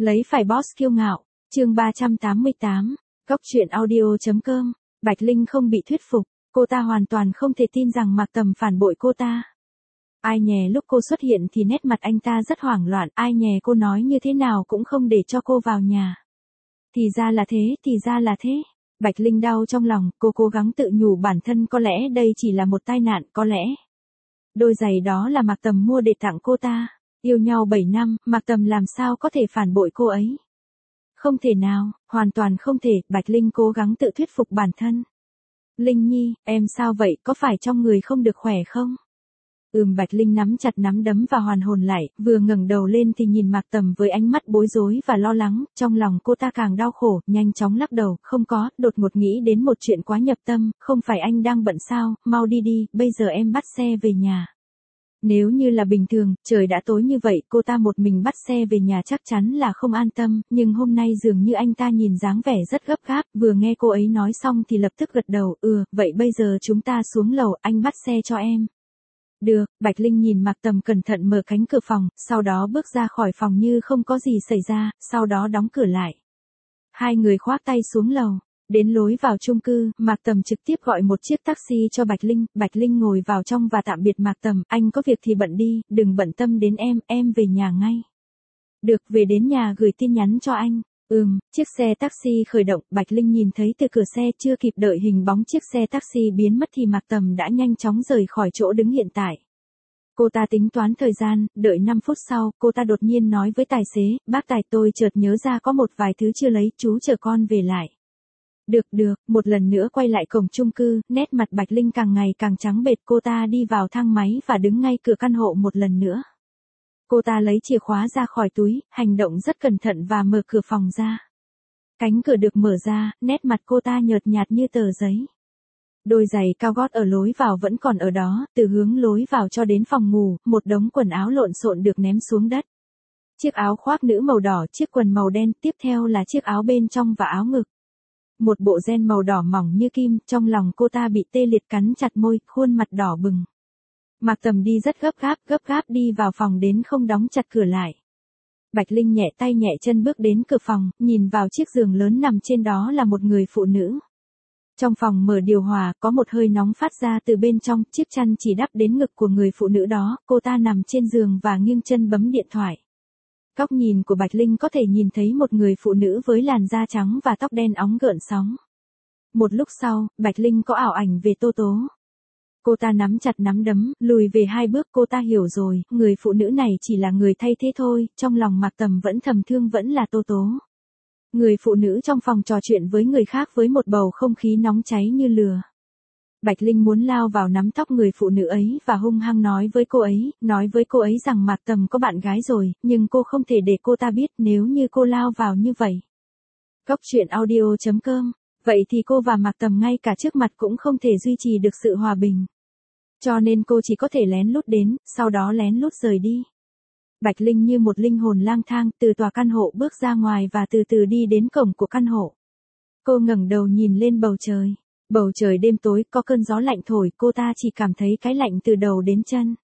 Lấy phải boss kiêu ngạo, chương 388, Góc truyện audio.com, Bạch Linh không bị thuyết phục, cô ta hoàn toàn không thể tin rằng Mạc Tầm phản bội cô ta. Ai nhè lúc cô xuất hiện thì nét mặt anh ta rất hoảng loạn, ai nhè cô nói như thế nào cũng không để cho cô vào nhà. Thì ra là thế. Bạch Linh đau trong lòng, cô cố gắng tự nhủ bản thân có lẽ đây chỉ là một tai nạn, có lẽ. Đôi giày đó là Mạc Tầm mua để tặng cô ta. Yêu nhau 7 năm, Mạc Tầm làm sao có thể phản bội cô ấy? Không thể nào, hoàn toàn không thể, Bạch Linh cố gắng tự thuyết phục bản thân. Linh Nhi, em sao vậy, có phải trong người không được khỏe không? Bạch Linh nắm chặt nắm đấm và hoàn hồn lại, vừa ngẩng đầu lên thì nhìn Mạc Tầm với ánh mắt bối rối và lo lắng, trong lòng cô ta càng đau khổ, nhanh chóng lắc đầu, không có, đột ngột nghĩ đến một chuyện quá nhập tâm, không phải anh đang bận sao, mau đi đi, bây giờ em bắt xe về nhà. Nếu như là bình thường, trời đã tối như vậy, cô ta một mình bắt xe về nhà chắc chắn là không an tâm, nhưng hôm nay dường như anh ta nhìn dáng vẻ rất gấp gáp, vừa nghe cô ấy nói xong thì lập tức gật đầu, vậy bây giờ chúng ta xuống lầu, anh bắt xe cho em. Được, Bạch Linh nhìn Mạc Tầm cẩn thận mở cánh cửa phòng, sau đó bước ra khỏi phòng như không có gì xảy ra, sau đó đóng cửa lại. Hai người khoác tay xuống lầu. Đến lối vào chung cư, Mạc Tầm trực tiếp gọi một chiếc taxi cho Bạch Linh ngồi vào trong và tạm biệt Mạc Tầm, anh có việc thì bận đi, đừng bận tâm đến em về nhà ngay. Được, về đến nhà gửi tin nhắn cho anh. Chiếc xe taxi khởi động, Bạch Linh nhìn thấy từ cửa xe chưa kịp đợi hình bóng chiếc xe taxi biến mất thì Mạc Tầm đã nhanh chóng rời khỏi chỗ đứng hiện tại. Cô ta tính toán thời gian, đợi 5 phút sau, cô ta đột nhiên nói với tài xế, bác tài tôi chợt nhớ ra có một vài thứ chưa lấy, chú chở con về lại. Được, một lần nữa quay lại cổng chung cư, nét mặt Bạch Linh càng ngày càng trắng bệch, cô ta đi vào thang máy và đứng ngay cửa căn hộ một lần nữa. Cô ta lấy chìa khóa ra khỏi túi, hành động rất cẩn thận và mở cửa phòng ra. Cánh cửa được mở ra, nét mặt cô ta nhợt nhạt như tờ giấy. Đôi giày cao gót ở lối vào vẫn còn ở đó, từ hướng lối vào cho đến phòng ngủ, một đống quần áo lộn xộn được ném xuống đất. Chiếc áo khoác nữ màu đỏ, chiếc quần màu đen, tiếp theo là chiếc áo bên trong và áo ngực. Một bộ ren màu đỏ mỏng như kim, trong lòng cô ta bị tê liệt cắn chặt môi, khuôn mặt đỏ bừng. Mạc Tầm đi rất gấp gáp đi vào phòng đến không đóng chặt cửa lại. Bạch Linh nhẹ tay nhẹ chân bước đến cửa phòng, nhìn vào chiếc giường lớn nằm trên đó là một người phụ nữ. Trong phòng mở điều hòa, có một hơi nóng phát ra từ bên trong, chiếc chăn chỉ đắp đến ngực của người phụ nữ đó, cô ta nằm trên giường và nghiêng chân bấm điện thoại. Góc nhìn của Bạch Linh có thể nhìn thấy một người phụ nữ với làn da trắng và tóc đen óng gợn sóng. Một lúc sau, Bạch Linh có ảo ảnh về Tô Tố. Cô ta nắm chặt nắm đấm, lùi về 2 bước, cô ta hiểu rồi, người phụ nữ này chỉ là người thay thế thôi, trong lòng Mạc Tầm vẫn thầm thương vẫn là Tô Tố. Người phụ nữ trong phòng trò chuyện với người khác với một bầu không khí nóng cháy như lửa. Bạch Linh muốn lao vào nắm tóc người phụ nữ ấy và hung hăng nói với cô ấy rằng Mạc Tầm có bạn gái rồi, nhưng cô không thể để cô ta biết nếu như cô lao vào như vậy. Góc truyện audio.com, vậy thì cô và Mạc Tầm ngay cả trước mặt cũng không thể duy trì được sự hòa bình. Cho nên cô chỉ có thể lén lút đến, sau đó lén lút rời đi. Bạch Linh như một linh hồn lang thang từ tòa căn hộ bước ra ngoài và từ từ đi đến cổng của căn hộ. Cô ngẩng đầu nhìn lên bầu trời. Bầu trời đêm tối, có cơn gió lạnh thổi, cô ta chỉ cảm thấy cái lạnh từ đầu đến chân.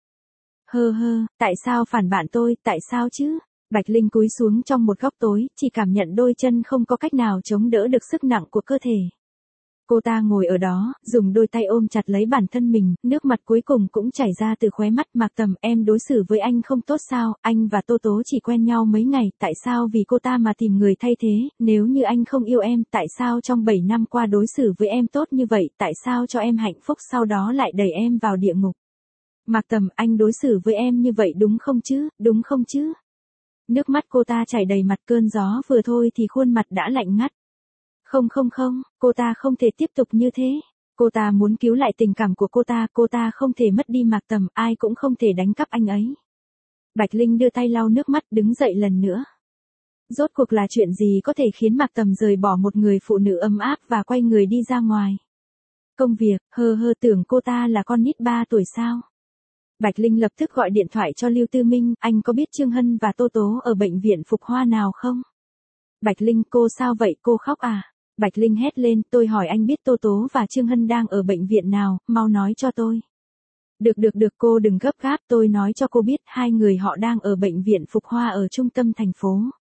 Tại sao phản bạn tôi, tại sao chứ? Bạch Linh cúi xuống trong một góc tối, chỉ cảm nhận đôi chân không có cách nào chống đỡ được sức nặng của cơ thể. Cô ta ngồi ở đó, dùng đôi tay ôm chặt lấy bản thân mình, nước mặt cuối cùng cũng chảy ra từ khóe mắt. Mạc Tầm, em đối xử với anh không tốt sao, anh và Tô Tố chỉ quen nhau mấy ngày, tại sao vì cô ta mà tìm người thay thế, nếu như anh không yêu em, tại sao trong 7 năm qua đối xử với em tốt như vậy, tại sao cho em hạnh phúc sau đó lại đẩy em vào địa ngục. Mạc Tầm, anh đối xử với em như vậy đúng không chứ? Nước mắt cô ta chảy đầy mặt, cơn gió vừa thôi thì khuôn mặt đã lạnh ngắt. Không, cô ta không thể tiếp tục như thế. Cô ta muốn cứu lại tình cảm của cô ta không thể mất đi Mạc Tầm, ai cũng không thể đánh cắp anh ấy. Bạch Linh đưa tay lau nước mắt, đứng dậy lần nữa. Rốt cuộc là chuyện gì có thể khiến Mạc Tầm rời bỏ một người phụ nữ ấm áp và quay người đi ra ngoài? Công việc, tưởng cô ta là con nít 3 tuổi sao? Bạch Linh lập tức gọi điện thoại cho Lưu Tư Minh, anh có biết Trương Hân và Tô Tố ở bệnh viện Phục Hoa nào không? Bạch Linh, cô sao vậy, cô khóc à? Bạch Linh hét lên, tôi hỏi anh biết Tô Tố và Trương Hân đang ở bệnh viện nào, mau nói cho tôi. Được, cô đừng gấp gáp, tôi nói cho cô biết, 2 người họ đang ở bệnh viện Phục Hoa ở trung tâm thành phố.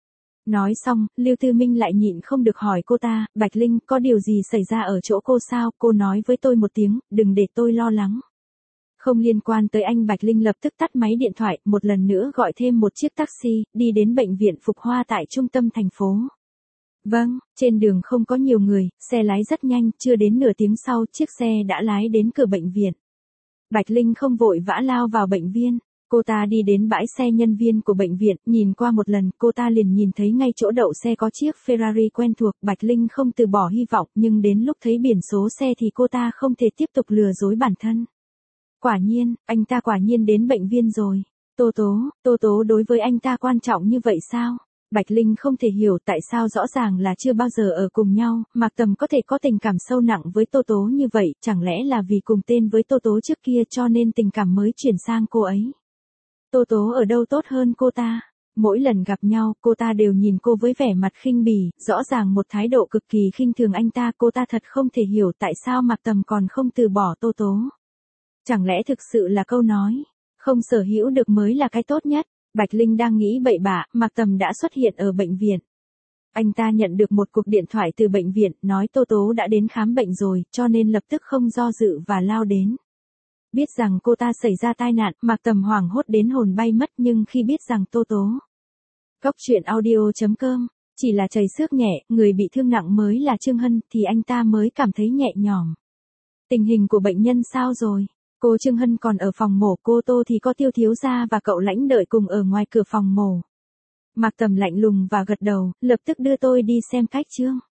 Nói xong, Lưu Tư Minh lại nhịn không được hỏi cô ta, Bạch Linh, có điều gì xảy ra ở chỗ cô sao? Cô nói với tôi một tiếng, đừng để tôi lo lắng. Không liên quan tới anh. Bạch Linh lập tức tắt máy điện thoại, một lần nữa gọi thêm một chiếc taxi, đi đến bệnh viện Phục Hoa tại trung tâm thành phố. Vâng, trên đường không có nhiều người, xe lái rất nhanh, chưa đến nửa tiếng sau, chiếc xe đã lái đến cửa bệnh viện. Bạch Linh không vội vã lao vào bệnh viện. Cô ta đi đến bãi xe nhân viên của bệnh viện, nhìn qua một lần, cô ta liền nhìn thấy ngay chỗ đậu xe có chiếc Ferrari quen thuộc. Bạch Linh không từ bỏ hy vọng, nhưng đến lúc thấy biển số xe thì cô ta không thể tiếp tục lừa dối bản thân. Quả nhiên, anh ta quả nhiên đến bệnh viện rồi. Tô Tố đối với anh ta quan trọng như vậy sao? Bạch Linh không thể hiểu tại sao rõ ràng là chưa bao giờ ở cùng nhau, Mạc Tầm có thể có tình cảm sâu nặng với Tô Tố như vậy, chẳng lẽ là vì cùng tên với Tô Tố trước kia cho nên tình cảm mới chuyển sang cô ấy. Tô Tố ở đâu tốt hơn cô ta? Mỗi lần gặp nhau, cô ta đều nhìn cô với vẻ mặt khinh bỉ, rõ ràng một thái độ cực kỳ khinh thường anh ta. Cô ta thật không thể hiểu tại sao Mạc Tầm còn không từ bỏ Tô Tố. Chẳng lẽ thực sự là câu nói, không sở hữu được mới là cái tốt nhất? Bạch Linh đang nghĩ bậy bạ, Mạc Tầm đã xuất hiện ở bệnh viện. Anh ta nhận được một cuộc điện thoại từ bệnh viện, nói Tô Tố đã đến khám bệnh rồi, cho nên lập tức không do dự và lao đến. Biết rằng cô ta xảy ra tai nạn, Mạc Tầm hoảng hốt đến hồn bay mất, nhưng khi biết rằng Tô Tố. Góc truyện audio.com, chỉ là chảy xước nhẹ, người bị thương nặng mới là Trương Hân, thì anh ta mới cảm thấy nhẹ nhõm. Tình hình của bệnh nhân sao rồi? Cô Trương Hân còn ở phòng mổ, cô Tô thì có Tiêu thiếu gia và cậu Lãnh đợi cùng ở ngoài cửa phòng mổ. Mạc Tầm lạnh lùng và gật đầu, lập tức đưa tôi đi xem cách Trương.